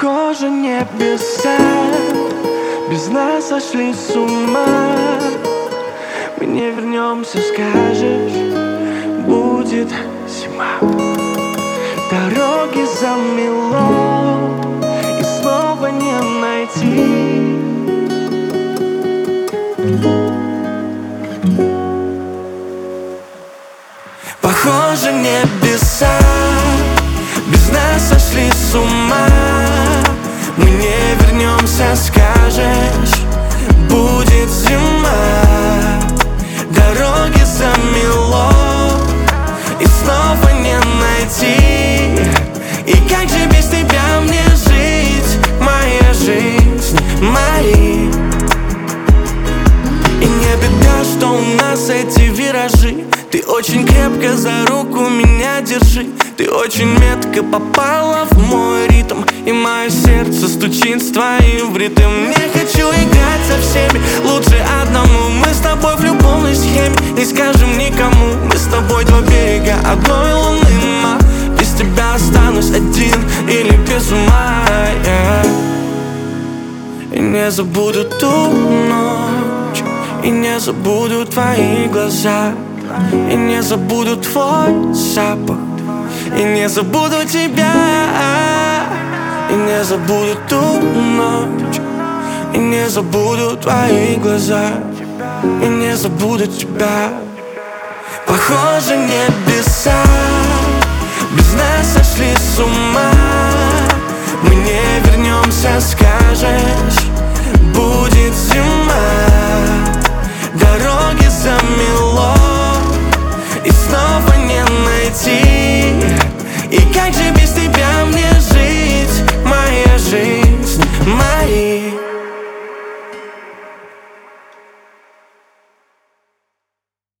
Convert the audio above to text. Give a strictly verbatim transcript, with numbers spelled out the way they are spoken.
Похоже, небеса без нас сошли с ума. Мы не вернемся, скажешь, будет зима. Дороги замело и снова не найти. Похоже, небеса без нас сошли с ума. Мы не вернемся, скажешь, будет зима. Дороги замело и снова не найти. И как же без тебя мне жить, моя жизнь, Мари? И не беда, что у нас эти виражи. Ты очень крепко за руку меня держи. Ты очень метко попала в мой ритм, и мое сердце стучит с твоим в ритм. Не хочу играть со всеми, лучше одному. Мы с тобой в любовной схеме, не скажем никому. Мы с тобой два берега одной луны, ма. Без тебя останусь один или без ума, yeah. И не забуду ту ночь, и не забуду твои глаза, и не забуду твой запах, и не забуду тебя. И не забуду ту ночь, и не забуду твои глаза, и не забуду тебя. Похоже, небеса без нас сошли с ума. Мы не вернемся, скажешь,